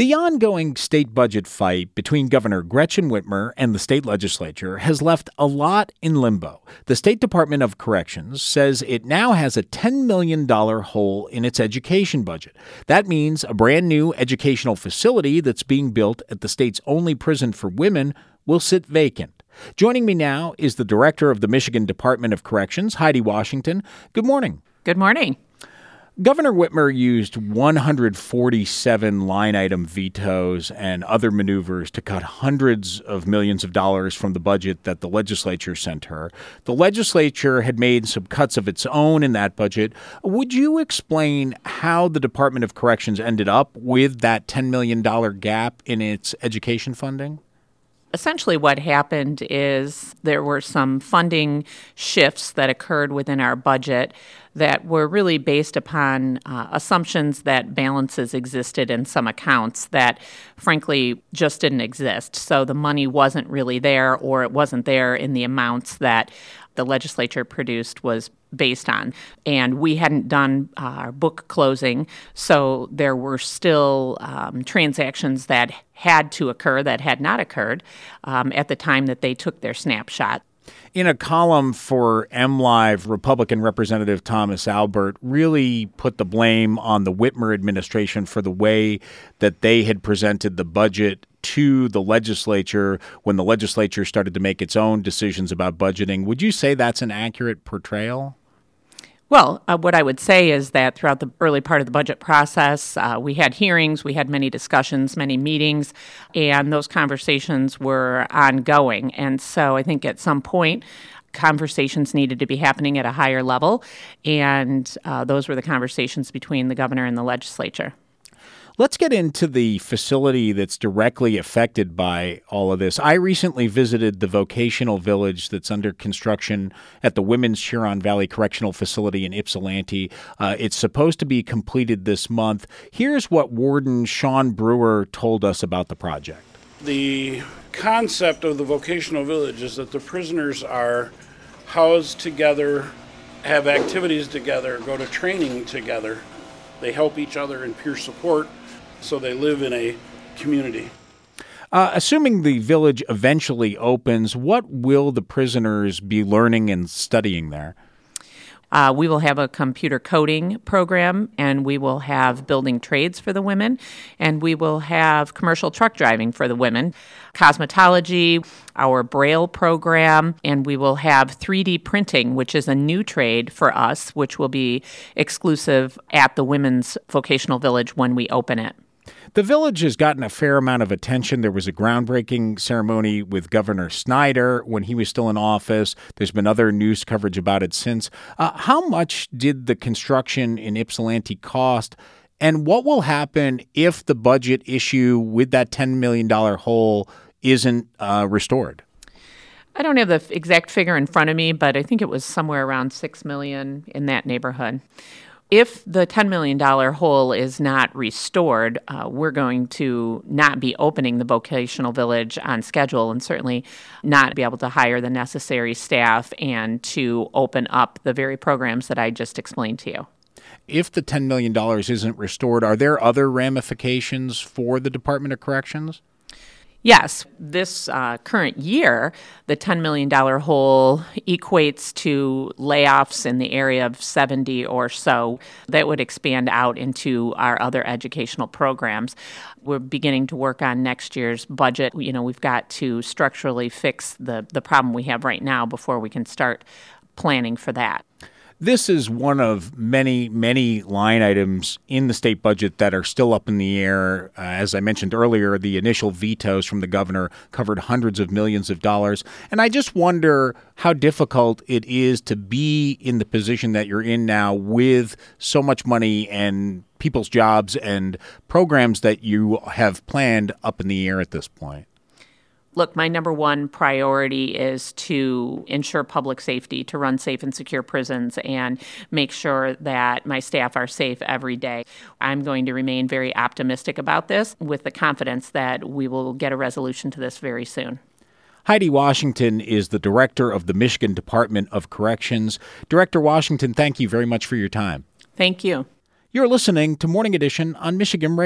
The ongoing state budget fight between Governor Gretchen Whitmer and the state legislature has left a lot in limbo. The State Department of Corrections says it now has a $10 million hole in its education budget. That means a brand new educational facility that's being built at the state's only prison for women will sit vacant. Joining me now is the director of the Michigan Department of Corrections, Heidi Washington. Good morning. Good morning. Governor Whitmer used 147 line-item vetoes and other maneuvers to cut hundreds of millions of dollars from the budget that the legislature sent her. The legislature had made some cuts of its own in that budget. Would you explain how the Department of Corrections ended up with that $10 million gap in its education funding? Essentially what happened is there were some funding shifts that occurred within our budget that were really based upon assumptions that balances existed in some accounts that, frankly, just didn't exist. So the money wasn't really there, or it wasn't there in the amounts that the legislature produced was based on. And we hadn't done our book closing, so there were still transactions that had to occur that had not occurred at the time that they took their snapshot. In a column for MLive, Republican Representative Thomas Albert really put the blame on the Whitmer administration for the way that they had presented the budget to the legislature when the legislature started to make its own decisions about budgeting. Would you say that's an accurate portrayal? Well, what I would say is that throughout the early part of the budget process, we had hearings, we had many discussions, many meetings, and those conversations were ongoing. And so I think at some point, conversations needed to be happening at a higher level, and those were the conversations between the governor and the legislature. Let's get into the facility that's directly affected by all of this. I recently visited the vocational village that's under construction at the Women's Huron Valley Correctional Facility in Ypsilanti. It's supposed to be completed this month. Here's what Warden Sean Brewer told us about the project. The concept of the vocational village is that the prisoners are housed together, have activities together, go to training together. They help each other in peer support, so they live in a community. Assuming the village eventually opens, what will the prisoners be learning and studying there? We will have a computer coding program, and we will have building trades for the women, and we will have commercial truck driving for the women, cosmetology, our Braille program, and we will have 3D printing, which is a new trade for us, which will be exclusive at the Women's Vocational Village when we open it. The village has gotten a fair amount of attention. There was a groundbreaking ceremony with Governor Snyder when he was still in office. There's been other news coverage about it since. How much did the construction in Ypsilanti cost? And what will happen if the budget issue with that $10 million hole isn't restored? I don't have the exact figure in front of me, but I think it was somewhere around $6 million in that neighborhood. If the $10 million hole is not restored, we're going to not be opening the vocational village on schedule and certainly not be able to hire the necessary staff and to open up the very programs that I just explained to you. If the $10 million isn't restored, are there other ramifications for the Department of Corrections? Yes, this current year, the $10 million hole equates to layoffs in the area of 70 or so. That would expand out into our other educational programs. We're beginning to work on next year's budget. You know, we've got to structurally fix the problem we have right now before we can start planning for that. This is one of many, many line items in the state budget that are still up in the air. As I mentioned earlier, the initial vetoes from the governor covered hundreds of millions of dollars. And I just wonder how difficult it is to be in the position that you're in now with so much money and people's jobs and programs that you have planned up in the air at this point. Look, my number one priority is to ensure public safety, to run safe and secure prisons, and make sure that my staff are safe every day. I'm going to remain very optimistic about this with the confidence that we will get a resolution to this very soon. Heidi Washington is the director of the Michigan Department of Corrections. Director Washington, thank you very much for your time. Thank you. You're listening to Morning Edition on Michigan Radio.